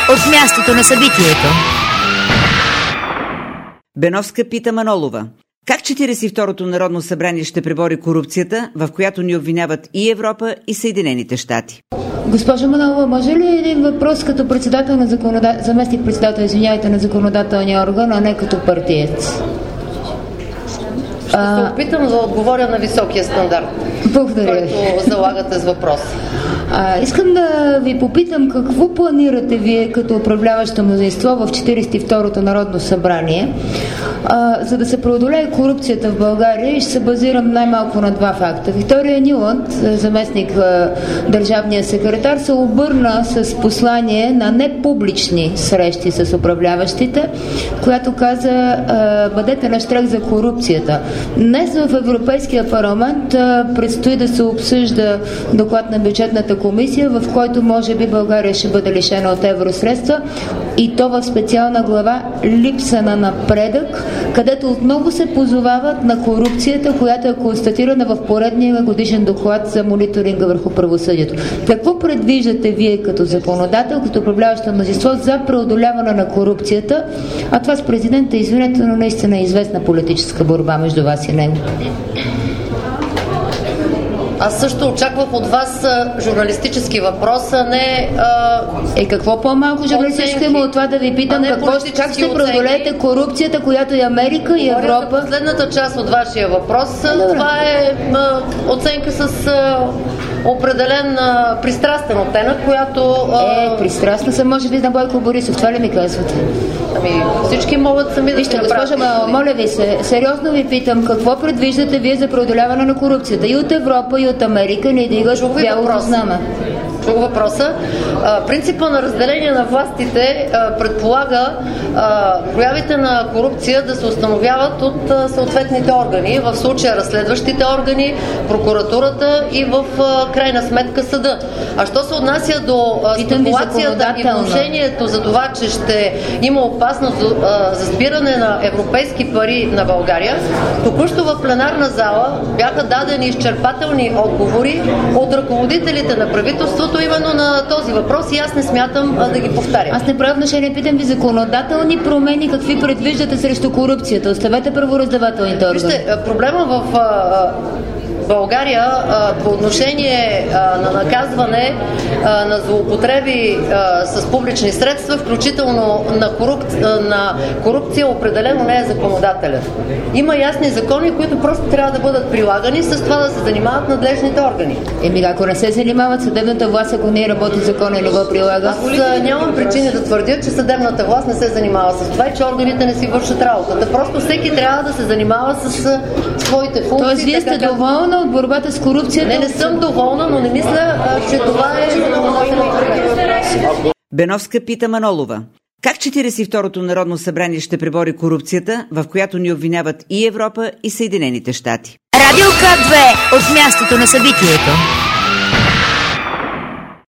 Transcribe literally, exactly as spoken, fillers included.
от мястото на събитието. Беновска пита Манолова: как Четиридесет и второто Народно събрание ще пребори корупцията, в която ни обвиняват и Европа, и Съединените щати? Госпожа Манолова, може ли един въпрос като председател на законода... заместник председател, извиняйте, на законодателния орган, а не като партиец? Ще се опитам да отговоря на високия стандарт, Благодаря. който залагате с въпрос. А, искам да ви попитам какво планирате вие като управляващо мнозинство в Четиридесет и второто Народно събрание, а, за да се преодолее корупцията в България, и ще се базирам най-малко на два факта. Виктория Ниланд, заместник а, държавния секретар, се обърна с послание на непублични срещи с управляващите, която каза: а, бъдете на штрек за корупцията. Днес в Европейския парламент а, предстои да се обсъжда доклад на бюджетната комисия, в който може би България ще бъде лишена от евросредства, и то в специална глава липса на напредък, където отново се позовават на корупцията, която е констатирана в поредния годишен доклад за мониторинга върху правосъдието. Какво предвиждате вие като законодател, като управляващо мнозинство за преодоляване на корупцията? А това с президента, извинете, но наистина е известна политическа борба между вас и него. Аз също очаквах от вас а, журналистически въпрос, а не... А... Е, какво по-малко журналистическо има от това да ви питам какво, как ще преодолеете корупцията, която и Америка, и Европа? Последната част от вашия въпрос, Добре. това е а, оценка с а, определен а, пристрастен оттенък, която... А... Е, пристрастна съм, може би, на Бойко Борисов, това ли ми казвате? Ами, всички могат сами да Вижте, госпожа, ма, моля ви се, сериозно ви питам, какво предвиждате вие за преодоляване на корупцията? И от Европа, и от Америка не дигат бялото знаме. Чух въпроса. А, принципа на разделение на властите а, предполага а, проявите на корупция да се установяват от а, съответните органи, в случая разследващите органи, прокуратурата и в а, крайна сметка съда. А що се отнася до а, спекулацията и внушението за това, че ще има опасност а, за спиране на европейски пари на България, току-що в пленарна зала бяха дадени изчерпателни отговори от ръководителите на правителството именно на този въпрос, и аз не смятам а, да ги повтарям. Аз не правя отношение, питам ви законодателни промени, какви предвиждате срещу корупцията? Оставете правораздавателните органи. Вижте, проблема в а, България а, по отношение а, на наказване а, на злоупотреби а, с публични средства, включително на, коруп... на корупция, определено не е законодателен. Има ясни закони, които просто трябва да бъдат прилагани, с това да се занимават надлежните органи. Еми, ако не се занимават съдебната власт, ако не работи закона и не го прилага? Аз а, нямам причини да твърдя, че съдебната власт не се занимава с това и че органите не си вършат работата. Просто всеки трябва да се занимава с а, своите функции. Тоест, вие сте доволна от борбата с корупцията? Не, не съм доволна, но не мисля, а, че това е... Беновска пита Манолова: как Четиридесет и второто Народно събрание ще пребори корупцията, в която ни обвиняват и Европа, и Съединените щати? Радио К две от мястото на събитието.